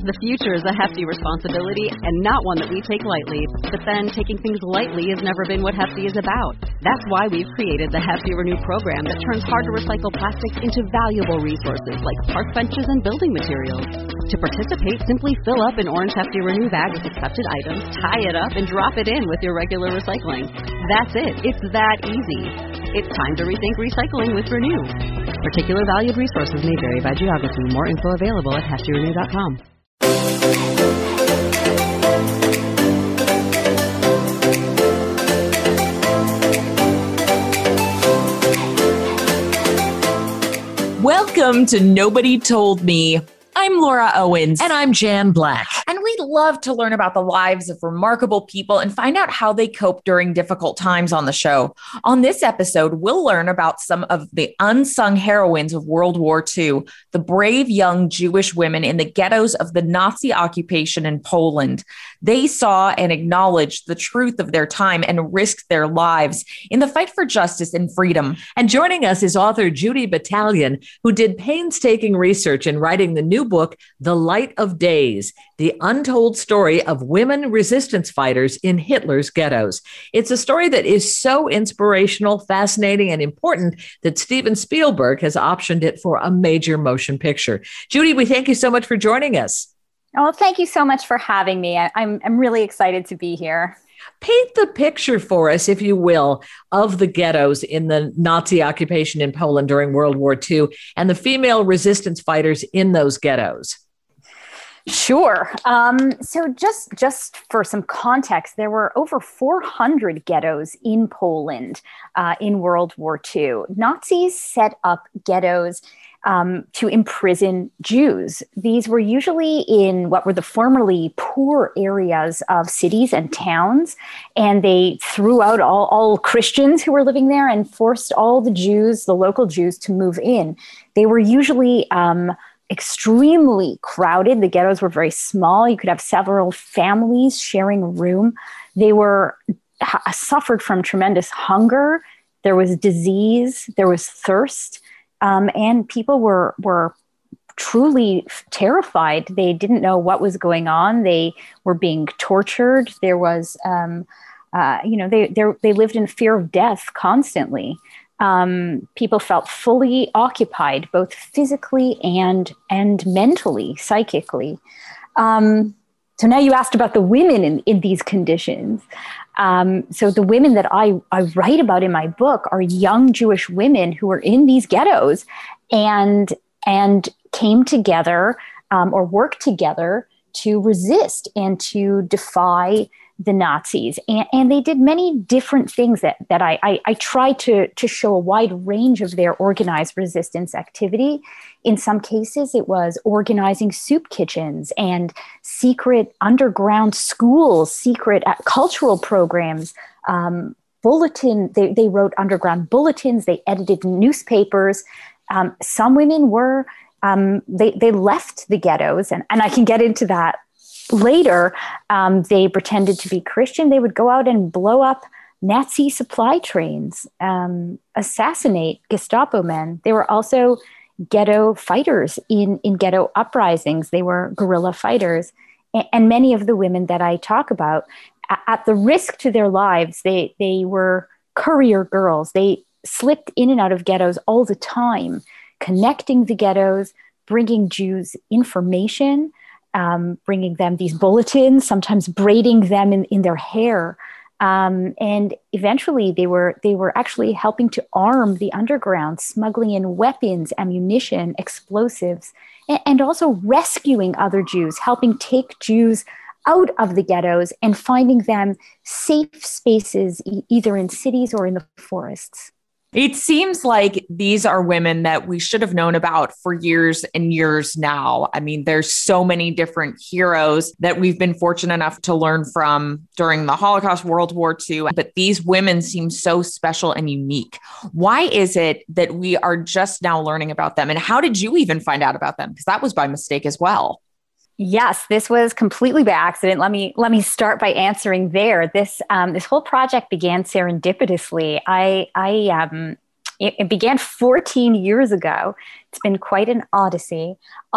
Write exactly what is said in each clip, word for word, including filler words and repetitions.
The future is a hefty responsibility and not one that we take lightly. But then, taking things lightly has never been what Hefty is about. That's why we've created the Hefty Renew program that turns hard-to-recycle plastics into valuable resources like park benches and building materials. To participate, simply fill up an orange Hefty Renew bag with accepted items, tie it up, and drop it in with your regular recycling. That's it. It's that easy. It's time to rethink recycling with Renew. Particular valued resources may vary by geography. More info available at hefty renew dot com. Welcome to Nobody Told Me. I'm Laura Owens. And I'm Jan Black. And we love to learn about the lives of remarkable people and find out how they cope during difficult times on the show. On this episode, we'll learn about some of the unsung heroines of World War Two, the brave young Jewish women in the ghettos of the Nazi occupation in Poland. They saw and acknowledged the truth of their time and risked their lives in the fight for justice and freedom. And joining us is author Judy Battalion, who did painstaking research in writing the new book, The Light of Days, the untold story of women resistance fighters in Hitler's ghettos. It's a story that is so inspirational, fascinating, and important that Steven Spielberg has optioned it for a major motion picture. Judy, we thank you so much for joining us. Oh, thank you so much for having me. I, I'm I'm really excited to be here. Paint the picture for us, if you will, of the ghettos in the Nazi occupation in Poland during World War Two and the female resistance fighters in those ghettos. Sure. Um, so just, just for some context, there were over four hundred ghettos in Poland uh, in World War Two. Nazis set up ghettos Um, to imprison Jews. These were usually in what were the formerly poor areas of cities and towns, and they threw out all, all Christians who were living there and forced all the Jews, the local Jews, to move in. They were usually um, extremely crowded. The ghettos were very small. You could have several families sharing a room. They were ha- suffered from tremendous hunger. There was disease. There was thirst. Um, and people were were truly terrified. They didn't know what was going on. They were being tortured. There was, um, uh, you know, they they they lived in fear of death constantly. Um, people felt fully occupied, both physically and and mentally, psychically. Um, so now you asked about the women in, in these conditions. Um, so the women that I, I write about in my book are young Jewish women who were in these ghettos and, and came together um, or worked together to resist and to defy the Nazis. And, and they did many different things that, that I, I, I tried to, to show a wide range of their organized resistance activity. In some cases, it was organizing soup kitchens and secret underground schools, secret uh, cultural programs, um, bulletin. They, they wrote underground bulletins. They edited newspapers. Um, some women were, um, they, they left the ghettos, and, and I can get into that later. Um, they pretended to be Christian. They would go out and blow up Nazi supply trains, um, assassinate Gestapo men. They were also ghetto fighters in, in ghetto uprisings. They were guerrilla fighters. And, and many of the women that I talk about, at the risk to their lives, they, they were courier girls. They slipped in and out of ghettos all the time, connecting the ghettos, bringing Jews information, um, bringing them these bulletins, sometimes braiding them in, in their hair. Um, and eventually they were they were actually helping to arm the underground, smuggling in weapons, ammunition, explosives, and, and also rescuing other Jews, helping take Jews out of the ghettos and finding them safe spaces, e- either in cities or in the forests. It seems like these are women that we should have known about for years and years now. I mean, there's so many different heroes that we've been fortunate enough to learn from during the Holocaust, World War Two, but these women seem so special and unique. Why is it that we are just now learning about them? And how did you even find out about them? Because that was by mistake as well. Yes, this was completely by accident. Let me let me start by answering there. This um, this whole project began serendipitously. I I um, it, it began fourteen years ago. It's been quite an odyssey.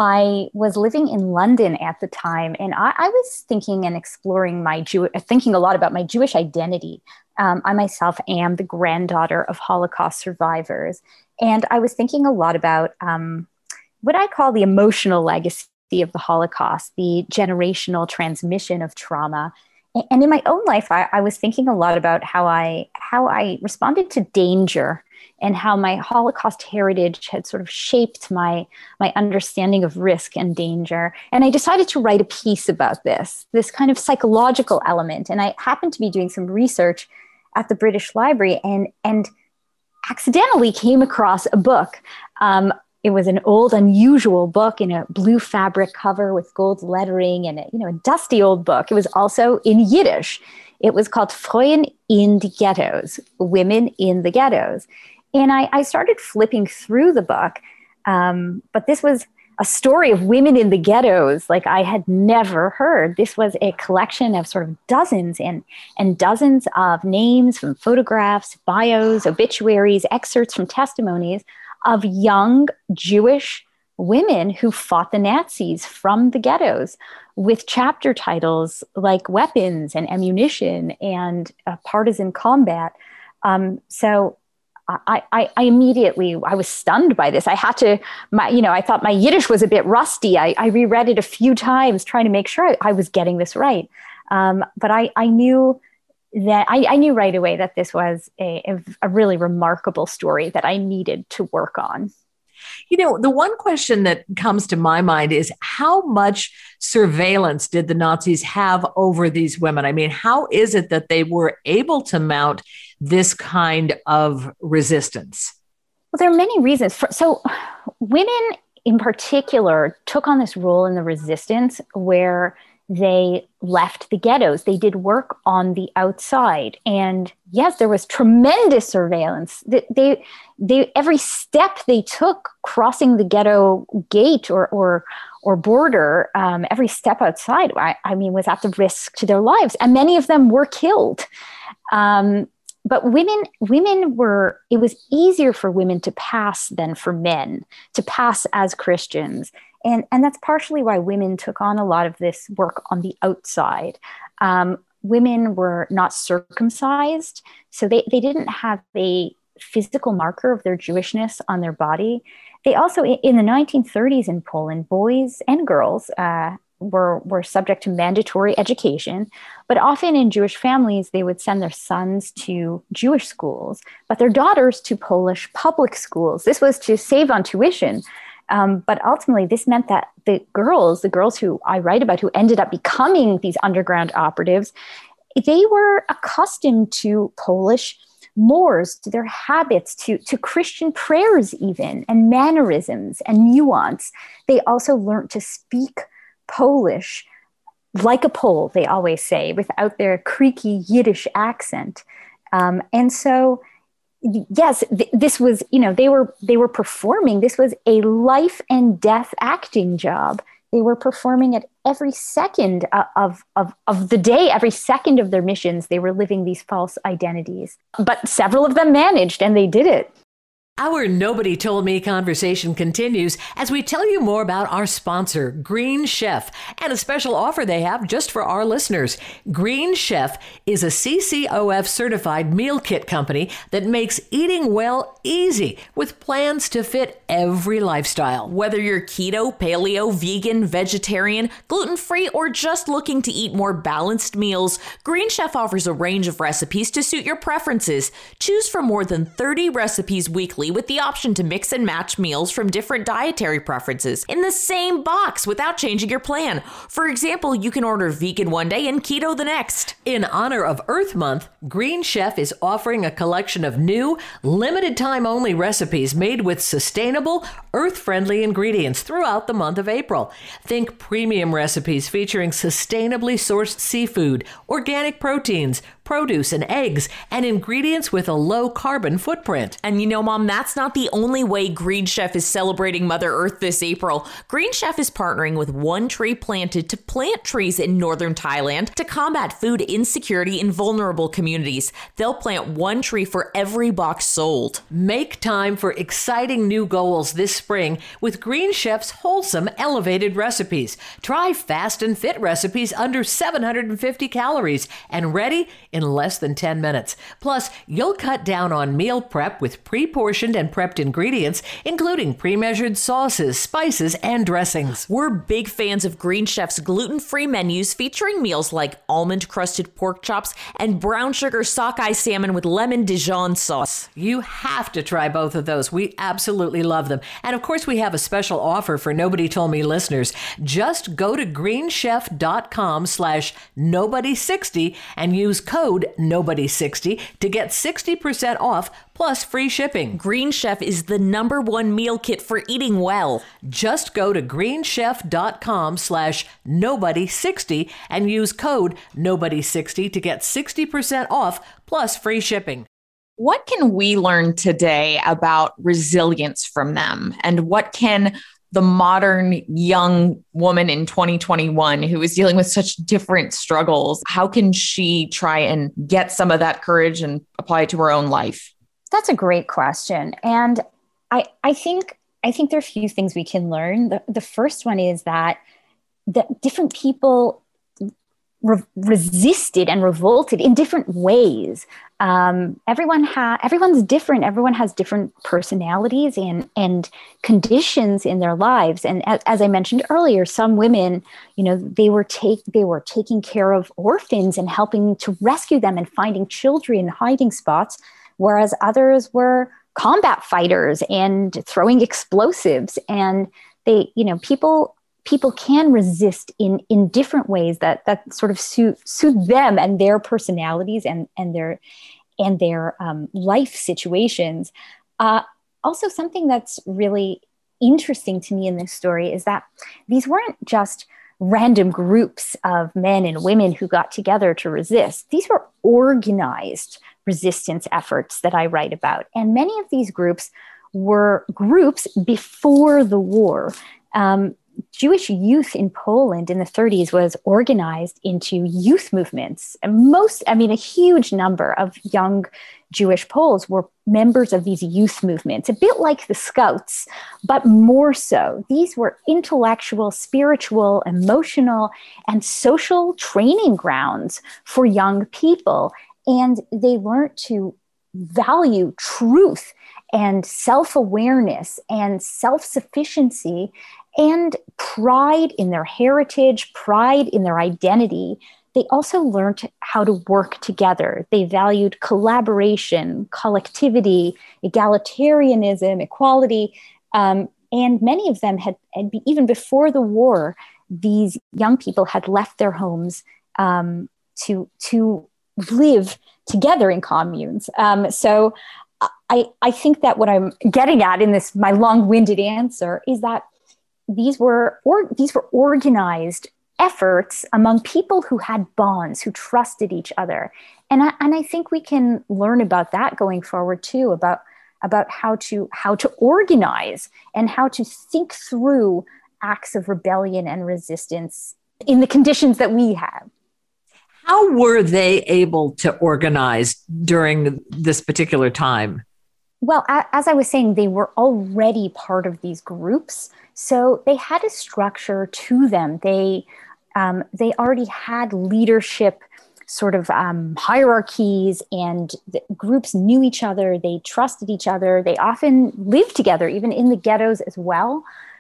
I was living in London at the time, and I, I was thinking and exploring my Jew, thinking a lot about my Jewish identity. Um, I myself am the granddaughter of Holocaust survivors, and I was thinking a lot about um, what I call the emotional legacy of the Holocaust, the generational transmission of trauma. And in my own life, I, I was thinking a lot about how I how I responded to danger, and how my Holocaust heritage had sort of shaped my, my understanding of risk and danger. And I decided to write a piece about this, this kind of psychological element. And I happened to be doing some research at the British Library and, and accidentally came across a book. Um, it was an old, unusual book in a blue fabric cover with gold lettering, and a, you know, a dusty old book. It was also in Yiddish. It was called Frauen in die Ghettos, Women in the Ghettos. And I, I started flipping through the book, um, but this was a story of women in the ghettos like I had never heard. This was a collection of sort of dozens and, and dozens of names from photographs, bios, obituaries, excerpts from testimonies of young Jewish women who fought the Nazis from the ghettos, with chapter titles like Weapons and Ammunition and uh, Partisan Combat. Um, so I, I, I immediately, I was stunned by this. I had to, my, you know, I thought my Yiddish was a bit rusty. I, I reread it a few times trying to make sure I, I was getting this right. Um, but I, I knew that, I, I knew right away that this was a, a, a really remarkable story that I needed to work on. You know, the one question that comes to my mind is how much surveillance did the Nazis have over these women? I mean, how is it that they were able to mount this kind of resistance? Well, there are many reasons. For, so women in particular took on this role in the resistance where they left the ghettos. They did work on the outside. And yes, there was tremendous surveillance. They, they, they, every step they took crossing the ghetto gate or, or, or border, um, every step outside, I, I mean, was at the risk to their lives. And many of them were killed. Um, but women, women were, it was easier for women to pass than for men, to pass as Christians. And, and that's partially why women took on a lot of this work on the outside. Um, women were not circumcised, so they, they didn't have a physical marker of their Jewishness on their body. They also, in the nineteen thirties in Poland, boys and girls uh, were, were subject to mandatory education, but often in Jewish families, they would send their sons to Jewish schools, but their daughters to Polish public schools. This was to save on tuition. Um, but ultimately, this meant that the girls, the girls who I write about, who ended up becoming these underground operatives, they were accustomed to Polish mores, to their habits, to, to Christian prayers even, and mannerisms and nuance. They also learned to speak Polish like a Pole, they always say, without their creaky Yiddish accent. Um, and so... Yes, th- this was, you know, they were they were performing. This was a life and death acting job. They were performing at every second of, of, of the day, every second of their missions. They were living these false identities. But several of them managed, and they did it. Our Nobody Told Me conversation continues as we tell you more about our sponsor, Green Chef, and a special offer they have just for our listeners. Green Chef is a C C O F certified meal kit company that makes eating well easy with plans to fit every lifestyle. Whether you're keto, paleo, vegan, vegetarian, gluten-free, or just looking to eat more balanced meals, Green Chef offers a range of recipes to suit your preferences. Choose from more than thirty recipes weekly, with the option to mix and match meals from different dietary preferences in the same box without changing your plan. For example, you can order vegan one day and keto the next. In honor of Earth Month, Green Chef is offering a collection of new, limited time only recipes made with sustainable, earth-friendly ingredients throughout the month of April. Think premium recipes featuring sustainably sourced seafood, organic proteins, produce, and eggs, and ingredients with a low carbon footprint. And you know, Mom, that's not the only way Green Chef is celebrating Mother Earth this April. Green Chef is partnering with One Tree Planted to plant trees in northern Thailand to combat food insecurity in vulnerable communities. They'll plant one tree for every box sold. Make time for exciting new goals this spring with Green Chef's wholesome, elevated recipes. Try fast and fit recipes under seven hundred fifty calories and ready in less than ten minutes. Plus, you'll cut down on meal prep with pre-portioned and prepped ingredients, including pre-measured sauces, spices, and dressings. We're big fans of Green Chef's gluten-free menus featuring meals like almond-crusted pork chops and brown sugar sockeye salmon with lemon Dijon sauce. You have to try both of those. We absolutely love them. And of course, we have a special offer for Nobody Told Me listeners. Just go to greenchef.com slash nobody60 and use code nobody sixty to get sixty percent off plus free shipping. Green Chef is the number one meal kit for eating well. Just go to greenchef.com slash nobody60 and use code nobody sixty to get sixty percent off plus free shipping. What can we learn today about resilience from them? And what can the modern young woman in twenty twenty-one who is dealing with such different struggles, how can she try and get some of that courage and apply it to her own life? That's a great question. And I, I think I think there are a few things we can learn. The, the first one is that the different people re- resisted and revolted in different ways. Um, everyone ha- everyone's different. Everyone has different personalities and, and conditions in their lives. And as, as I mentioned earlier, some women, you know, they were take they were taking care of orphans and helping to rescue them and finding children in hiding spots, whereas others were combat fighters and throwing explosives. And they, you know, people people can resist in in different ways that that sort of suit suit them and their personalities and and their and their um, life situations. Uh, also, something that's really interesting to me in this story is that these weren't just random groups of men and women who got together to resist. These were organized resistance efforts that I write about. And many of these groups were groups before the war. Um, Jewish youth in Poland in the thirties was organized into youth movements. And most, I mean, a huge number of young Jewish Poles were members of these youth movements, a bit like the Scouts, but more so. These were intellectual, spiritual, emotional, and social training grounds for young people. And they learned to value truth and self-awareness and self-sufficiency and pride in their heritage, pride in their identity. They also learned how to work together. They valued collaboration, collectivity, egalitarianism, equality. Um, and many of them had, had, even before the war, these young people had left their homes um, to, to live together in communes. Um, so I, I think that what I'm getting at in this, my long-winded answer, is that these were or, these were organized efforts among people who had bonds, who trusted each other. And I, and I think we can learn about that going forward too, about, about how to how to organize and how to think through acts of rebellion and resistance in the conditions that we have. How were they able to organize during this particular time? Well, as I was saying, they were already part of these groups. So they had a structure to them. They um, they already had leadership sort of um, hierarchies, and the groups knew each other. They trusted each other. They often lived together, even in the ghettos as well.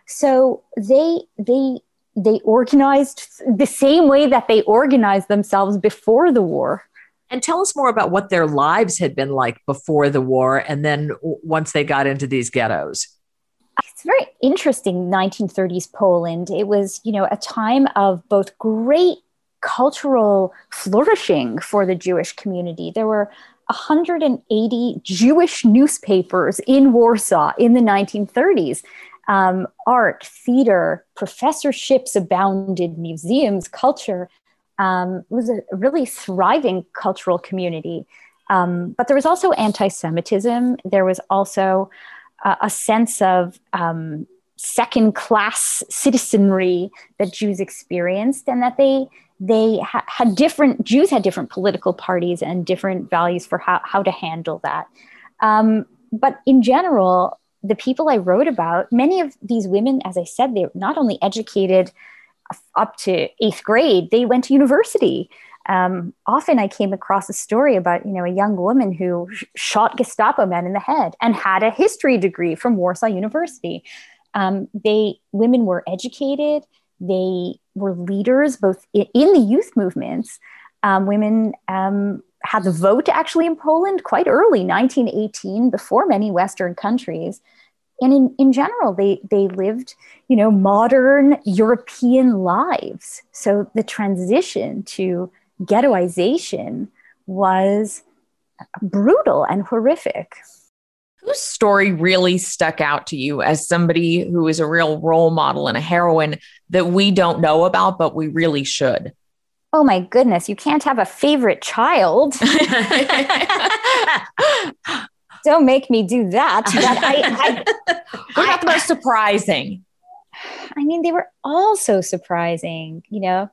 So they they they organized the same way that they organized themselves before the war. And tell us more about what their lives had been like before the war and then once they got into these ghettos. It's very interesting, nineteen thirties Poland. It was, you know, a time of both great cultural flourishing for the Jewish community. There were one hundred eighty Jewish newspapers in Warsaw in the nineteen thirties. Um, art, theater, professorships abounded, museums, culture. Um, it was a really thriving cultural community. Um, but there was also anti-Semitism. There was also uh, a sense of um, second-class citizenry that Jews experienced, and that they they ha- had different Jews had different political parties and different values for how, how to handle that. Um, but in general, the people I wrote about, many of these women, as I said, they were not only educated up to eighth grade, they went to university. Um, often I came across a story about, you know, a young woman who sh- shot Gestapo men in the head and had a history degree from Warsaw University. Um, they women were educated. They were leaders, both in, in the youth movements. Um, women um, had the vote actually in Poland quite early, nineteen eighteen, before many Western countries. And in, in general, they, they lived, you know, modern European lives. So the transition to ghettoization was brutal and horrific. Whose story really stuck out to you as somebody who is a real role model and a heroine that we don't know about, but we really should? Oh my goodness, you can't have a favorite child. Don't make me do that. But I, I, what about the most surprising? I mean, they were all so surprising. You know,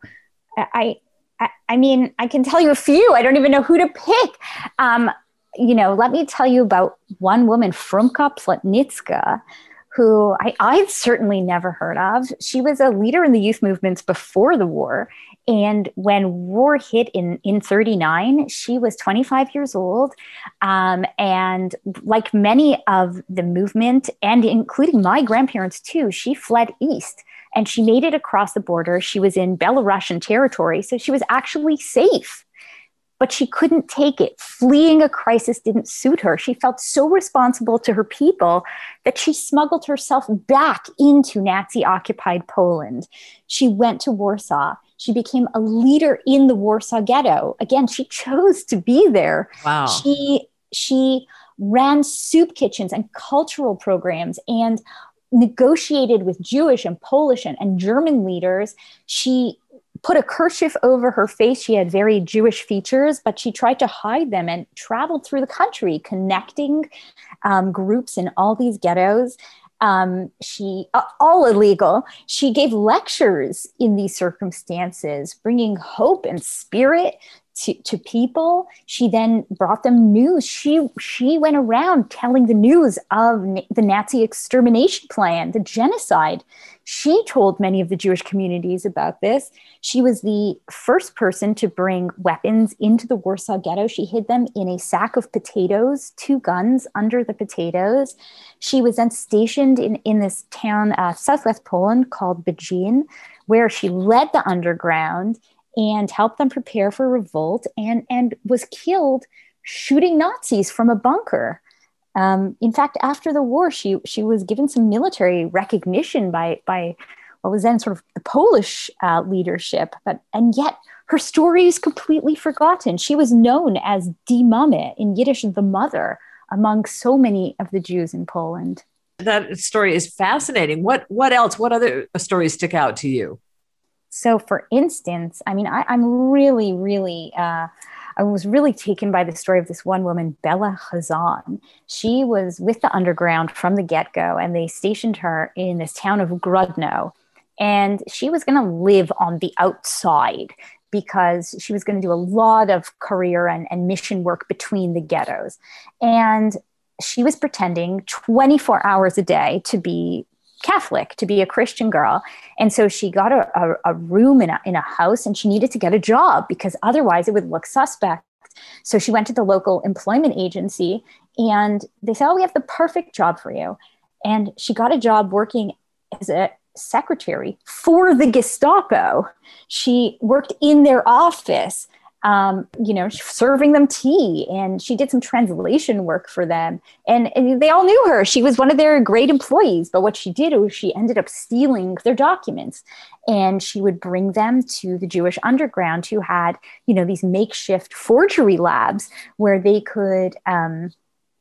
I, I, I mean, I can tell you a few. I don't even know who to pick. Um, you know, let me tell you about one woman, Frumka Plotnicka, who I, I've certainly never heard of. She was a leader in the youth movements before the war. And when war hit in, in thirty-nine, she was twenty-five years old. Um, and like many of the movement, and including my grandparents too, she fled east and she made it across the border. She was in Belarusian territory, so she was actually safe. But she couldn't take it. Fleeing a crisis didn't suit her. She felt so responsible to her people that she smuggled herself back into Nazi-occupied Poland. She went to Warsaw. She became a leader in the Warsaw Ghetto. Again, she chose to be there. Wow. She, she ran soup kitchens and cultural programs and negotiated with Jewish and Polish and, and German leaders. She put a kerchief over her face. She had very Jewish features, but she tried to hide them and traveled through the country, connecting um, groups in all these ghettos. Um, she, uh, all illegal. She gave lectures in these circumstances, bringing hope and spirit to, to people. She then brought them news. She, she went around telling the news of na- the Nazi extermination plan, the genocide. She told many of the Jewish communities about this. She was the first person to bring weapons into the Warsaw Ghetto. She hid them in a sack of potatoes, two guns under the potatoes. She was then stationed in, in this town, uh, southwest Poland, called Bejin, where she led the underground and helped them prepare for revolt, and, and was killed shooting Nazis from a bunker. Um, in fact, after the war, she she was given some military recognition by by what was then sort of the Polish uh, leadership, but and yet her story is completely forgotten. She was known as Die Mame, in Yiddish, the mother, among so many of the Jews in Poland. That story is fascinating. What what else? What other stories stick out to you? So, for instance, I mean, I, I'm really, really, uh, I was really taken by the story of this one woman, Bella Khazan. She was with the underground from the get-go, and they stationed her in this town of Grodno. And she was going to live on the outside because she was going to do a lot of career and, and mission work between the ghettos. And she was pretending twenty-four hours a day to be Catholic, to be a Christian girl. And so she got a, a, a room in a, in a house, and she needed to get a job because otherwise it would look suspect. So she went to the local employment agency, and they said, oh, we have the perfect job for you. And she got a job working as a secretary for the Gestapo. She worked in their office, um, you know, serving them tea, and she did some translation work for them. And, and they all knew her. She was one of their great employees. But what she did was she ended up stealing their documents, and she would bring them to the Jewish underground, who had, you know, these makeshift forgery labs where they could, um,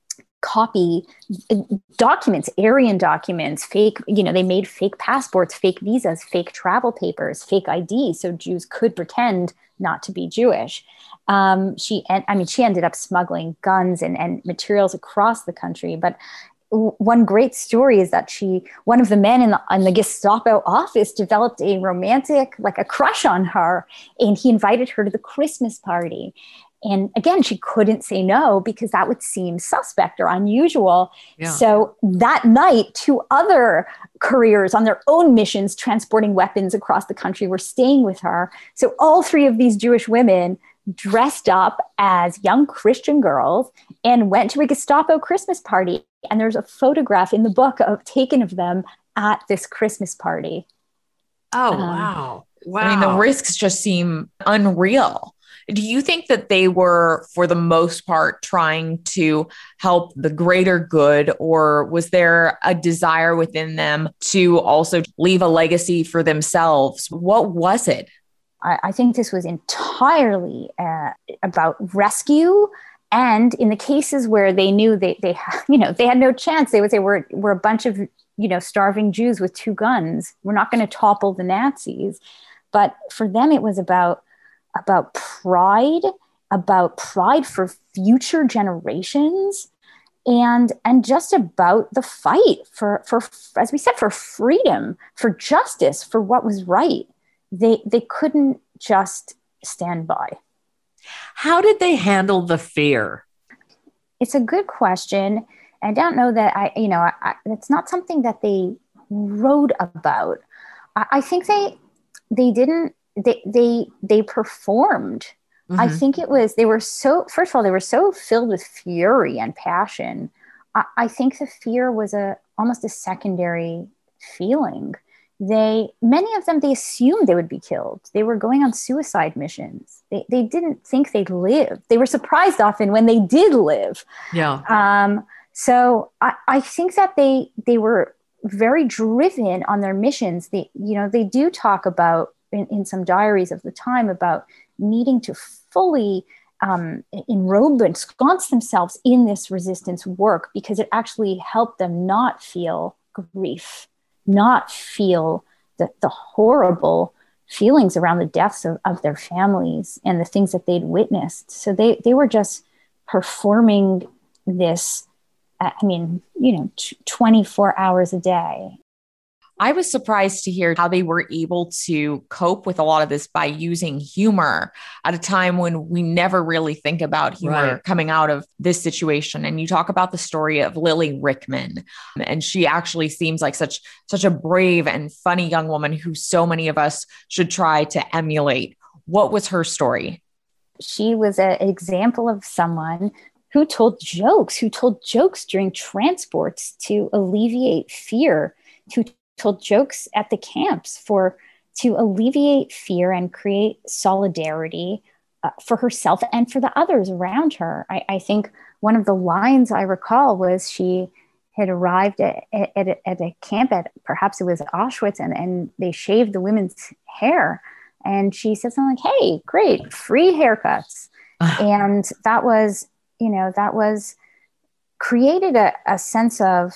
copy documents, Aryan documents, fake, you know, they made fake passports, fake visas, fake travel papers, fake I D, so Jews could pretend not to be Jewish. Um, she, I mean, she ended up smuggling guns and, and materials across the country. But one great story is that she, one of the men in the, in the Gestapo office developed a romantic, like a crush on her, and he invited her to the Christmas party. And again, she couldn't say no because that would seem suspect or unusual. Yeah. So that night, two other couriers on their own missions transporting weapons across the country were staying with her. So all three of these Jewish women dressed up as young Christian girls and went to a Gestapo Christmas party. And there's a photograph in the book of taken of them at this Christmas party. Oh, um, wow. Wow. I mean, the risks just seem unreal. Do you think that they were, for the most part, trying to help the greater good, or was there a desire within them to also leave a legacy for themselves? What was it? I, I think this was entirely uh, about rescue. And in the cases where they knew they, they, you know, they had no chance, they would say, we're, we're a bunch of, you know, starving Jews with two guns. We're not going to topple the Nazis. But for them, it was about about pride, about pride for future generations, and and just about the fight for, for as we said, for freedom, for justice, for what was right. They they couldn't just stand by. How did they handle the fear? It's a good question. I don't know that I, you know, I, I, it's not something that they wrote about. I, I think they they didn't. They they they performed. Mm-hmm. I think it was, they were so, first of all, they were so filled with fury and passion. I, I think the fear was a almost a secondary feeling. They, many of them, they assumed they would be killed. They were going on suicide missions. They they didn't think they'd live. They were surprised often when they did live. Yeah. Um. So I, I think that they they were very driven on their missions. They, you know, they do talk about, In, in some diaries of the time, about needing to fully um, enrobe and ensconce themselves in this resistance work because it actually helped them not feel grief, not feel the, the horrible feelings around the deaths of, of their families and the things that they'd witnessed. So they, they were just performing this, I mean, you know, t- twenty-four hours a day. I was surprised to hear how they were able to cope with a lot of this by using humor at a time when we never really think about humor right. coming out of this situation. And you talk about the story of Lily Rickman, and she actually seems like such, such a brave and funny young woman who so many of us should try to emulate. What was her story? She was an example of someone who told jokes, who told jokes during transports to alleviate fear, to told jokes at the camps for to alleviate fear and create solidarity uh, for herself and for the others around her. I, I think one of the lines I recall was she had arrived at, at, at, at a camp at, perhaps it was Auschwitz, and, and they shaved the women's hair. And she said something like, hey, great, free haircuts. And that was, you know, that was created a, a sense of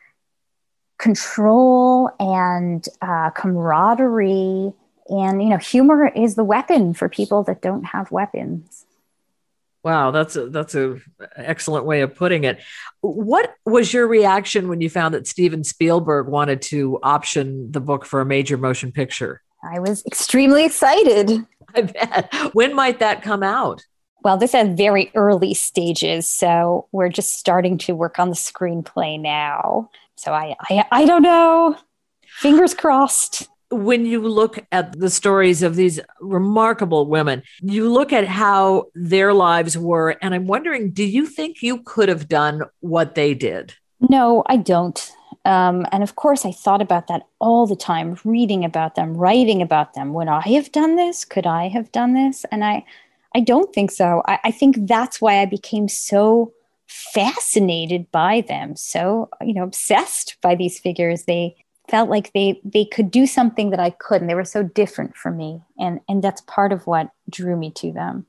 control and uh, camaraderie. And, you know, humor is the weapon for people that don't have weapons. Wow, that's a, that's a excellent way of putting it. What was your reaction when you found that Steven Spielberg wanted to option the book for a major motion picture? I was extremely excited. I bet. When might that come out? Well, this is very early stages, so we're just starting to work on the screenplay now. So I, I, I don't know. Fingers crossed. When you look at the stories of these remarkable women, you look at how their lives were, and I'm wondering, do you think you could have done what they did? No, I don't. Um, and of course, I thought about that all the time, reading about them, writing about them. Would I have done this? Could I have done this? And I, I don't think so. I, I think that's why I became so fascinated by them, so, you know, obsessed by these figures. They felt like they they could do something that I couldn't. They were so different from me. And, and that's part of what drew me to them. As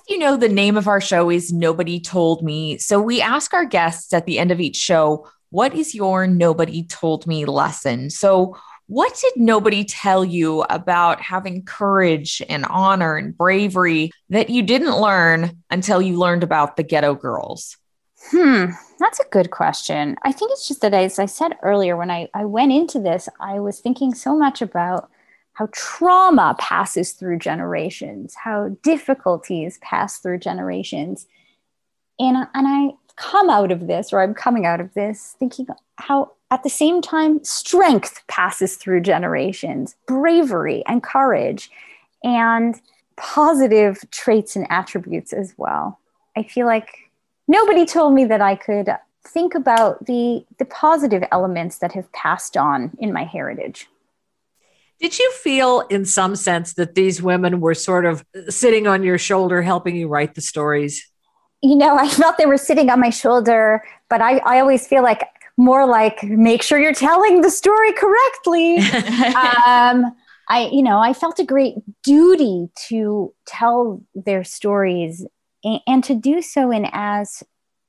you know, the name of our show is Nobody Told Me. So we ask our guests at the end of each show, what is your Nobody Told Me lesson? So what did nobody tell you about having courage and honor and bravery that you didn't learn until you learned about the Ghetto Girls? Hmm, that's a good question. I think it's just that, as I said earlier, when I, I went into this, I was thinking so much about how trauma passes through generations, how difficulties pass through generations. And, and I come out of this, or I'm coming out of this, thinking how at the same time, strength passes through generations, bravery and courage, and positive traits and attributes as well. I feel like nobody told me that I could think about the, the positive elements that have passed on in my heritage. Did you feel in some sense that these women were sort of sitting on your shoulder, helping you write the stories? You know, I felt they were sitting on my shoulder, but I, I always feel like more like, make sure you're telling the story correctly. um, I, you know, I felt a great duty to tell their stories and, and to do so in as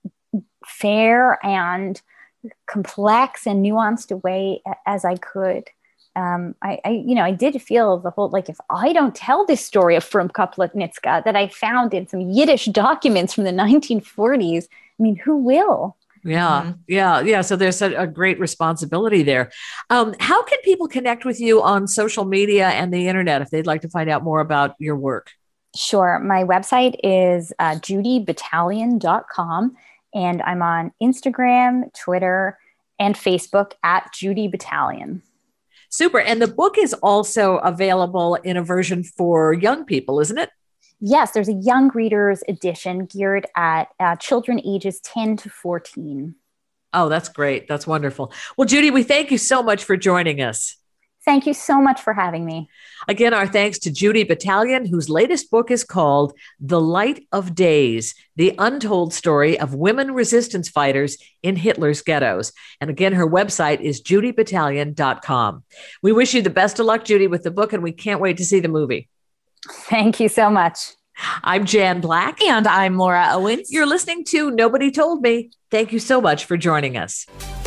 fair and complex and nuanced a way as I could. Um, I, I, you know, I did feel the whole, like, if I don't tell this story of Frumka Plotnicka that I found in some Yiddish documents from the nineteen forties, I mean, who will? Yeah, mm-hmm. yeah, yeah. So there's a, a great responsibility there. Um, how can people connect with you on social media and the internet if they'd like to find out more about your work? Sure. My website is uh, judy battalion dot com, and I'm on Instagram, Twitter, and Facebook at Judy Battalion. Super. And the book is also available in a version for young people, isn't it? Yes, there's a young readers edition geared at uh, children ages ten to fourteen. Oh, that's great. That's wonderful. Well, Judy, we thank you so much for joining us. Thank you so much for having me. Again, our thanks to Judy Battalion, whose latest book is called The Light of Days, The Untold Story of Women Resistance Fighters in Hitler's Ghettos. And again, her website is judy battalion dot com. We wish you the best of luck, Judy, with the book, and we can't wait to see the movie. Thank you so much. I'm Jan Black. And I'm Laura Owens. You're listening to Nobody Told Me. Thank you so much for joining us.